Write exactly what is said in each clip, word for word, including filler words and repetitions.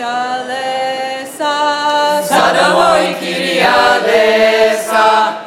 Kyrialesa, Sadamoi Kyrialesa,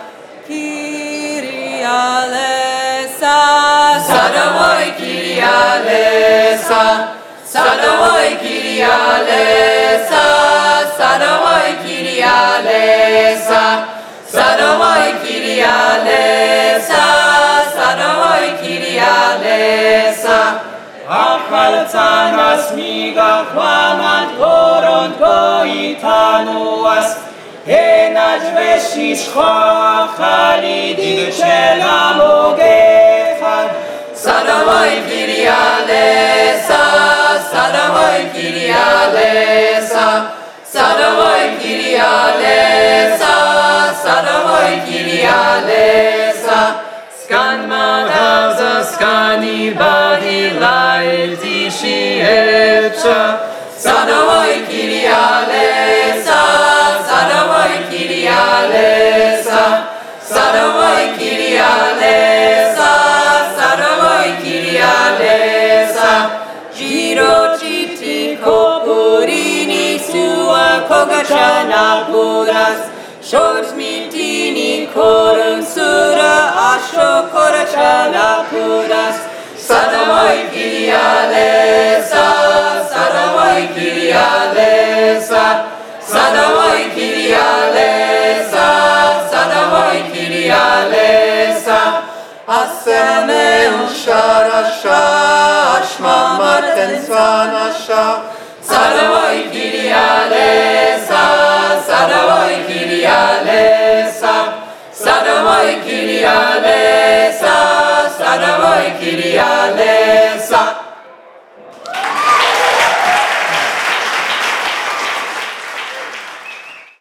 Kyrialesa, Sadamoi Kyrialesa, Sadamoi Kyrialesa, Sadamoi Kyrialesa, Sadamoi Kyrialesa, Sadamoi Kyrialesa. Achaltanas miga quamant coron coitanuas, enaj veshis chalidig shelamogecha. Sadamoi Kyrialesa, Sadamoi Kyrialesa, Sadamoi Kyrialesa, Sadamoi Kyrialesa. Skan madhavza skani badi laiti shiepcha. Sadamoi Kyrialesa, Sadamoi Kyrialesa, Sadamoi Kyrialesa, Sadamoi Kyrialesa. Jiro chiti kopurini sua kogachana puras, shors mitini korum sura asho korachana puras. Sadamoi Kyrialesa, Sadamoi Kyrialesa, Sadamoi Kyrialesa, Sadamoi Kyrialesa. Aseme usharasha, ashma marten svanasha. Sadamoi Kyrialesa, Sadamoi Kyrialesa, Sadamoi Kyrialesa, Sadamoi Kyrialesa.